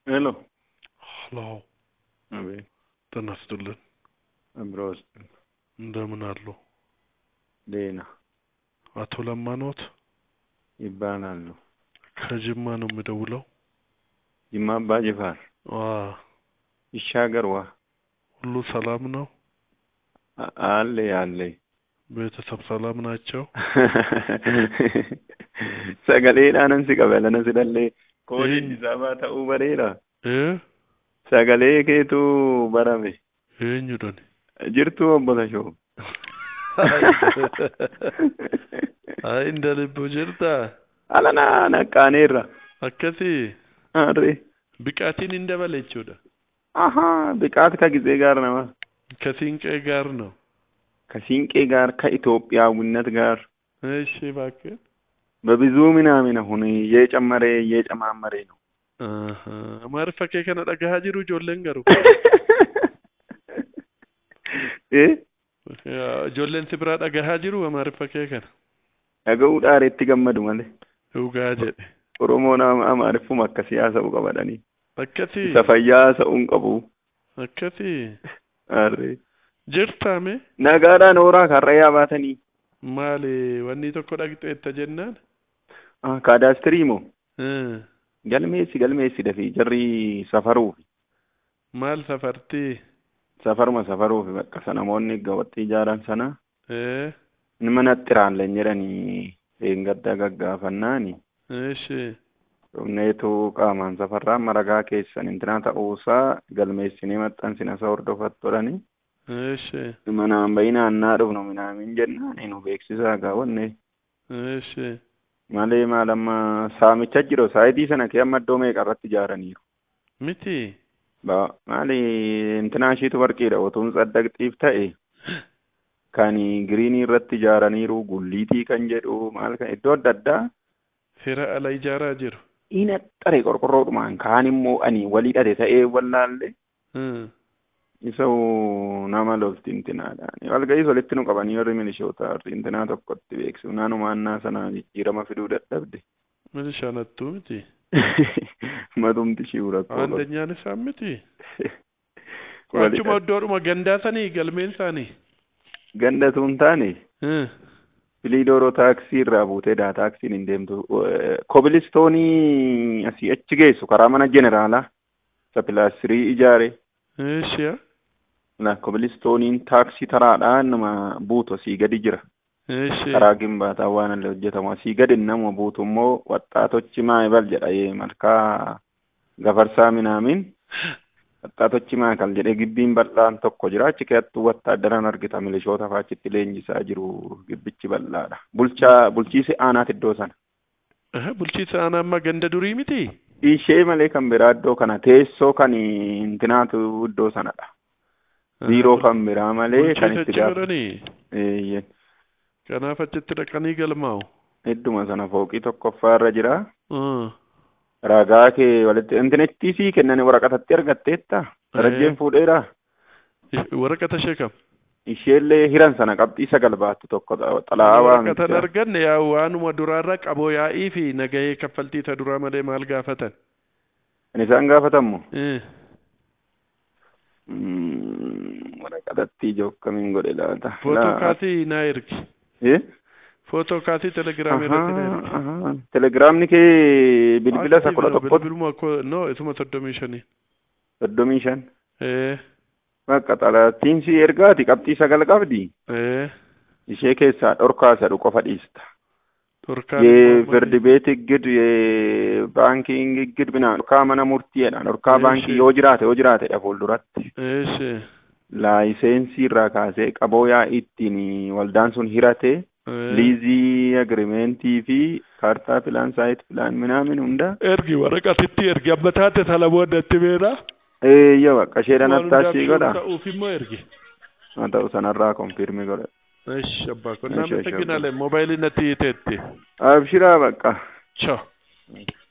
ሄሎ ሄሎ አቤት። ጤና ይስጥልን። አብሮስ እንደምን አሉ? ደህና አቶ ለማ ኖት? ይባላሉ። ከጅማ ነው የምደውለው። ጅማ አባ ጅፋር ይሻገርዋ። ሁሉ ሰላም ነው? አለ ያለ ቤተሰብ ሰላም ናቸው? ሰገሌዳንን ሲቀበለነ ሲደለ ኮዲ ዲዛባ ተኡ በሬራ ሰገሌ ኬቱ በረሜ eenyudhan jirtu obbolasho ay inda libbu jirta alana naqaneerra akkasi arre biqaatiin inda balechuudha. aha biqaat ka ጊዜ ጋር ነው ከሲንቄ ጋር ነው ከሲንቄ ጋር ከኢትዮጵያዊነት ጋር እሺ እባክህ በብዙ ምናምን አሁን እየጨማመረ ነው ማርፈኬ ከነ ደጋሃ ጅሩ ጆለን ገሩ ጆለን ሲብራ ደጋሃ ጅሩ ማርፈኬ ከነ አገው ዳሬtti gammadu male ugaa jedhe oromoon amaariffuma akka siyaasa u qabadani akkasi safayyaasa un qabu akkasi arre jirtaame nagaadhaan horaa karrayaa baatanii maali wanni tokko dhaqxeetta jennaan kaadaastiriimo galmeessi dafii jarri safaruuf maal safartii safaruuf bakka namoonni gawatti ijaaran sana nama nattiraan leen jedhanii eengadda gaggaafannaani eeshi neetu qaamaan safarraan maragaa keessan intinaa ta'uusaa galmeessinee maxxansina isa hordofattoodhani eeshi manaan bayinaannaa dhufnu minaamin jennaani nu beeksisaa gaawwanne eeshi malee maalamma saamicha jiro saayitii sana kee amma iddoo meeqa irratti ijaaraniiru miti maali intinaa ishiitu warqiidha otuun saddaqxiif ta'e kan giriinii irratti ijaaraniiru gulliitii kan jedhu maal kan iddoo adda addaa hira ala ijaaraa jiru ina xare qorqorroodhumaan kaan immoo ani walii dhate ta'ee wallaalle isa'u nama lolti intinaadhaan walga'ii solitti nu qabanii warri milishoota intinaa tokkotti beeksisu naannumaannaa sana jijjiirama fiduu dadhabde milishaanattuu miti madumti shiurakkoo andanyaan isaa miti achuma iddoodhuma gandaasanii galmeen isaanii gandatuun taane filiidooroo taaksii irraa buutee taaksiin hin deemtu kobilistoonii asii achi geessu karaa mana jeneraalaa sapilaastirii ijaare eeshiya la kobilistooniin taaksii taraadhaan nama buutu asii gadi jira karaa gimbaataa waan illee hojjetamu asii gadi nama buutu immoo waxxaatochi maayibal jedha malkaa gafarsaa minaamin waxxaatochi maakal jedhee gibbiin bal'aan tokko jira achi keessattuu wattaaddaraan argita milishoota faachitti leenjisaa jiru gibbichi bal'aadha bulchiisi aanaat iddoo sana bulchiisa aanaa amma ganda durii miti ishee malee kan biraa iddoo kana teessoo kan intinaatu iddoo sanadha biiroo kan biraa malee kan itti gaafatan kanaaf achitti dhaqanii galmaa'u hedduma sana fooqii tokkoffaa irra jira ragaa kee walitti intinettii sii kennan waraqatatti argatteetta darajjeen fuudheera waraqata ishee kam isheellee hiran sana qabxii 9 baattu tokko xalaa'aa waraqatan arganne yaa waanuma duraarra qaboo yaa'ii fi nagahee kaffaltii ta duraa malee maal gaafatan isaan gaafatammo waraqatatti jokkamiin godhe laata footokaatii naa ergi footokaatii telegiraamii irratti na ergi telegiraamni kee bilbila isa 11 bilbiluma no isuma 35 bakka xalaattiin si ergaati qabxii 9 qabdi ishee keessaa dhorkaa isa qofa dhiista የፍርድ ቤት እግድ የባንኪንግ እግድ ምናምን ዶርካ መነ ሙርቲ jedha ዶርካ ባንኪ yoo jiraate dha fuulduratti laayiseensii irraa kaasee qaboo yaa ittiin waldaan sun hirate liizii agrimentii fi kaartaa pilaan saayit pilaan minaamin hunda ergi waraqatitti ergi amma taate talaboo addatti beera yoo bakka isheedhaan attaachii godha ta'uufimmoo ergi haa ta'u sanarraa konfirmii godha እሺ አባ ኮና መተግናለ ሞባይል ነቲ ተቲ አብሽራ በቃ ቻው